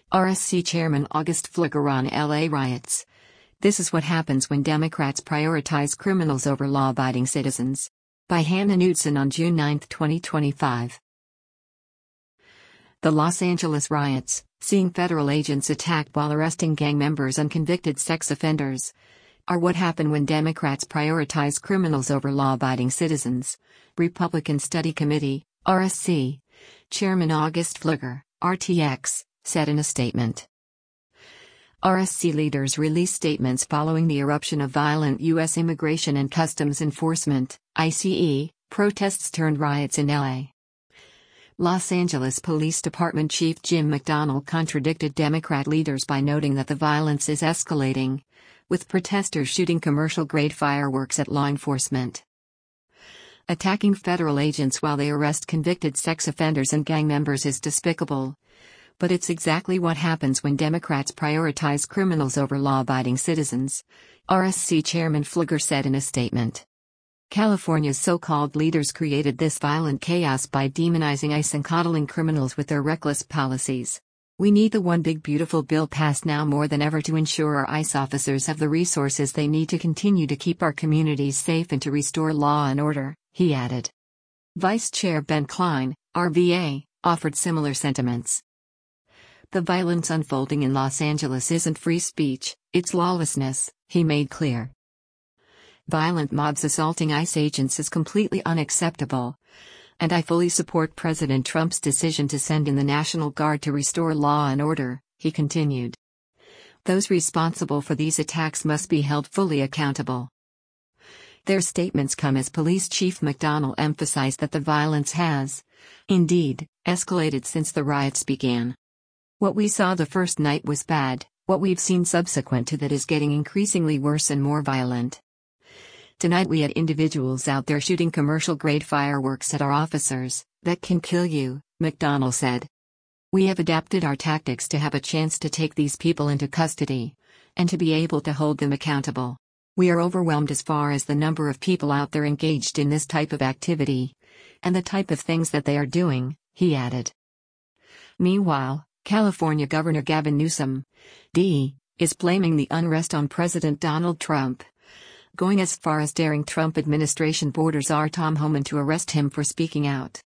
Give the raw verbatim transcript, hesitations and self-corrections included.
R S C Chairman August Pfluger on L A riots. This is what happens when Democrats prioritize criminals over law-abiding citizens. By Hannah Knudsen on June ninth, twenty twenty-five. The Los Angeles riots, seeing federal agents attacked while arresting gang members and convicted sex offenders, are what happen when Democrats prioritize criminals over law-abiding citizens. Republican Study Committee, R S C, Chairman August Pfluger, R T X, said in a statement. R S C leaders released statements following the eruption of violent U S Immigration and Customs Enforcement, I C E, protests turned riots in L A. Los Angeles Police Department Chief Jim McDonnell contradicted Democrat leaders by noting that the violence is escalating, with protesters shooting commercial-grade fireworks at law enforcement. Attacking federal agents while they arrest convicted sex offenders and gang members is despicable. But it's exactly what happens when Democrats prioritize criminals over law-abiding citizens, R S C Chairman Pfluger said in a statement. California's so-called leaders created this violent chaos by demonizing ICE and coddling criminals with their reckless policies. We need the one big beautiful bill passed now more than ever to ensure our ICE officers have the resources they need to continue to keep our communities safe and to restore law and order, he added. Vice Chair Ben Cline, R V A, offered similar sentiments. The violence unfolding in Los Angeles isn't free speech, it's lawlessness, he made clear. Violent mobs assaulting ICE agents is completely unacceptable, and I fully support President Trump's decision to send in the National Guard to restore law and order, he continued. Those responsible for these attacks must be held fully accountable. Their statements come as Police Chief McDonnell emphasized that the violence has, indeed, escalated since the riots began. What we saw the first night was bad, what we've seen subsequent to that is getting increasingly worse and more violent. Tonight we had individuals out there shooting commercial-grade fireworks at our officers, that can kill you, McDonnell said. We have adapted our tactics to have a chance to take these people into custody, and to be able to hold them accountable. We are overwhelmed as far as the number of people out there engaged in this type of activity, and the type of things that they are doing, he added. Meanwhile, California Governor Gavin Newsom, D, is blaming the unrest on President Donald Trump, going as far as daring Trump administration borders are Tom Homan to arrest him for speaking out.